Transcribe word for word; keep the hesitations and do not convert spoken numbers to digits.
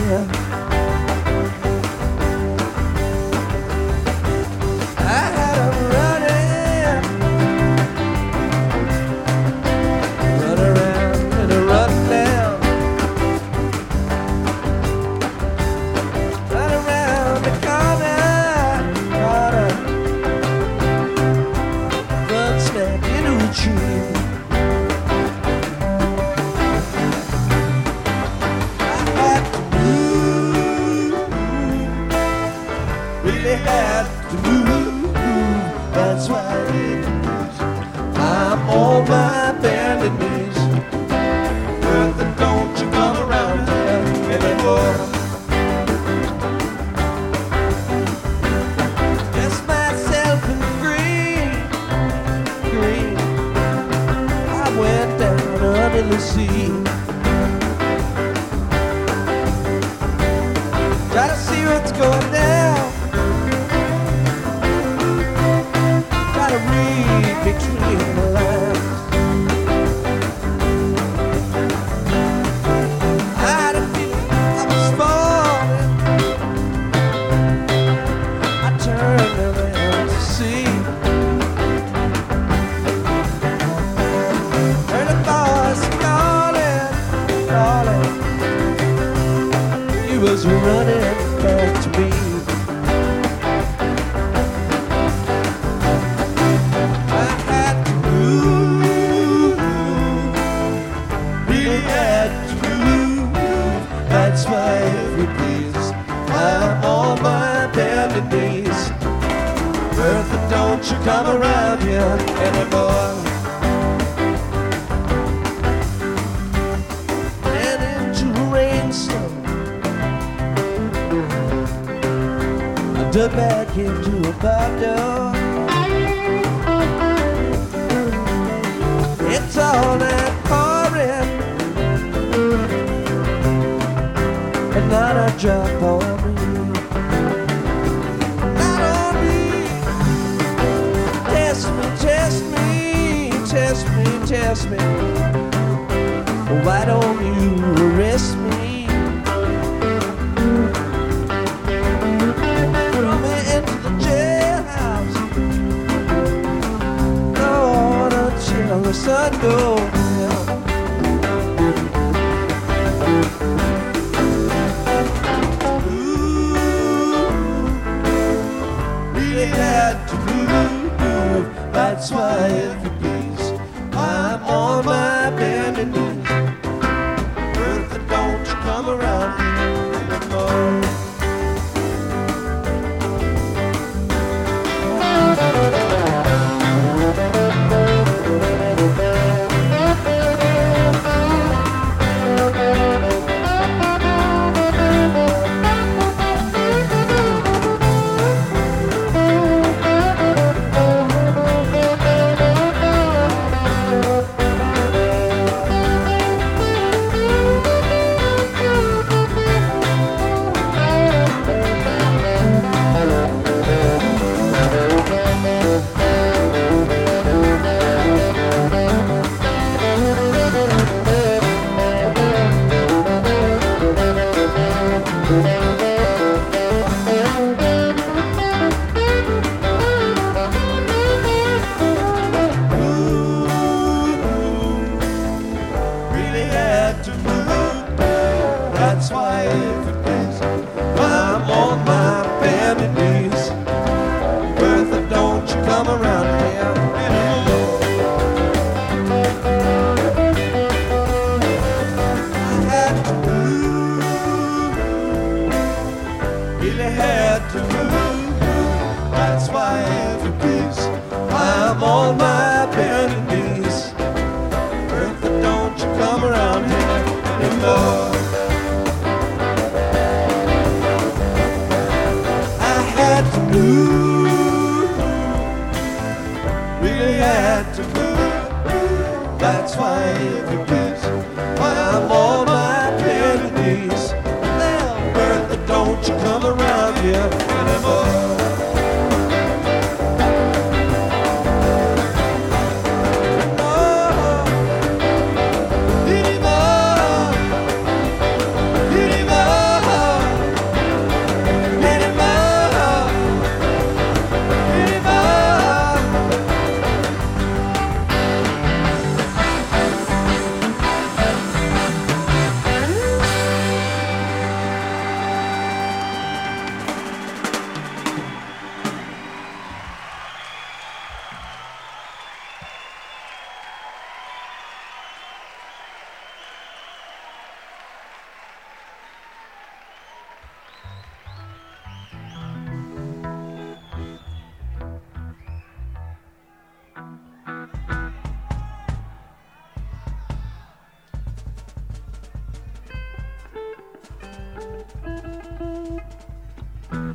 I had them running, run around and run down, run around the corner, corner, run snap into a tree. Really had to move, that's why it is. I'm on my bended knees. Bertha, don't you come around here anymore. Just myself in green, green. I went down under the sea. Try to see what's going down. To read between the lines. I had a feeling I was falling. I turned around to see. Heard a voice calling, calling. He was running back to me. That's why every place I'm on my bended knees. Bertha, don't you come around here anymore. And into a rainstorm, I dug back into a bar door. It's all that pouring, and not a drop on me, not on me. Test me, test me, test me, test me. Why don't you arrest me? Throw me into the jailhouse, Lord, until the sun goes down. Had to move, that's why every place I'm on my bended knees. Bertha, don't you come around here anymore. That's why every place I'm on my bended knees. Bertha, don't you come around here anymore. I had to move, really had to move. That's why every place I'm on my bended knees. Bertha, don't you come around here anymore. Move, really had to move. That's why every